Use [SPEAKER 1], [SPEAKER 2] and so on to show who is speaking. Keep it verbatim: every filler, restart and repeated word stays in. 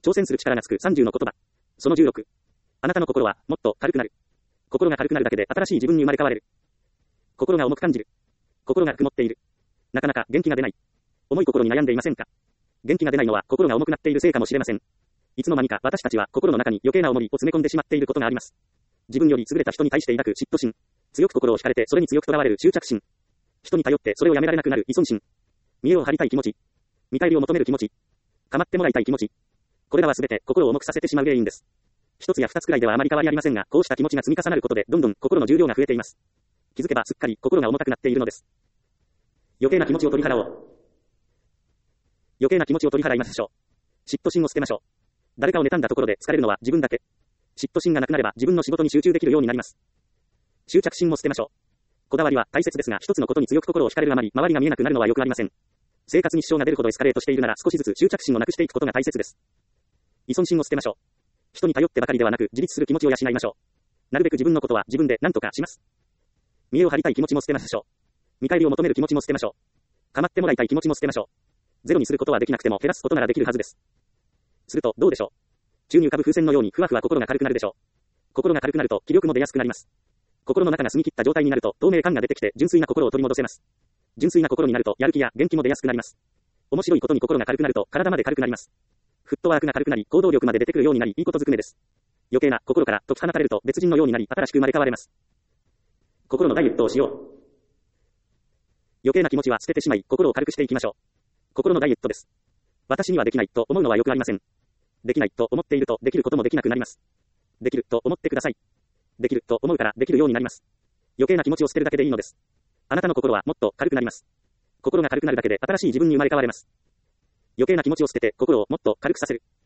[SPEAKER 1] 挑戦する力がつくさんじゅうの言葉。そのじゅうろく。あなたの心はもっと軽くなる。心が軽くなるだけで新しい自分に生まれ変われる。心が重く感じる。心が曇っている。なかなか元気が出ない。重い心に悩んでいませんか？元気が出ないのは心が重くなっているせいかもしれません。いつの間にか私たちは心の中に余計な重みを詰め込んでしまっていることがあります。自分より優れた人に対して抱く嫉妬心。強く心を惹かれてそれに強くとらわれる執着心。人に頼ってそれをやめられなくなる依存心。見栄を張りたい気持ち。見返りを求める気持ち。構ってもらいたい気持ち。これらはすべて心を重くさせてしまう原因です。一つや二つくらいではあまり変わりありませんが、こうした気持ちが積み重なることでどんどん心の重量が増えています。気づけばすっかり心が重たくなっているのです。余計な気持ちを取り払おう。余計な気持ちを取り払いましょう。嫉妬心を捨てましょう。誰かを妬んだところで疲れるのは自分だけ。嫉妬心がなくなれば自分の仕事に集中できるようになります。執着心も捨てましょう。こだわりは大切ですが、一つのことに強く心を惹かれるあまり、周りが見えなくなるのはよくありません。生活に支障が出るほどエスカレートしているなら少しずつ執着心をなくしていくことが大切です。依存心を捨てましょう。人に頼ってばかりではなく自立する気持ちを養いましょう。なるべく自分のことは自分で何とかします。見栄を張りたい気持ちも捨てましょう。見返りを求める気持ちも捨てましょう。構ってもらいたい気持ちも捨てましょう。ゼロにすることはできなくても減らすことならできるはずです。するとどうでしょう。宙に浮かぶ風船のようにふわふわ心が軽くなるでしょう。心が軽くなると気力も出やすくなります。心の中が澄み切った状態になると透明感が出てきて純粋な心を取り戻せます。純粋な心になるとやる気や元気も出やすくなります。面白いことに心が軽くなると体まで軽くなります。フットワークが軽くなり行動力まで出てくるようになりいいことずくめです。余計な心から解き放たれると別人のようになり新しく生まれ変われます。心のダイエットをしよう。余計な気持ちは捨ててしまい心を軽くしていきましょう。心のダイエットです。私にはできないと思うのはよくありません。できないと思っているとできることもできなくなります。できると思ってください。できると思うからできるようになります。余計な気持ちを捨てるだけでいいのです。あなたの心はもっと軽くなります。心が軽くなるだけで新しい自分に生まれ変われます。余計な気持ちを捨てて心をもっと軽くさせる。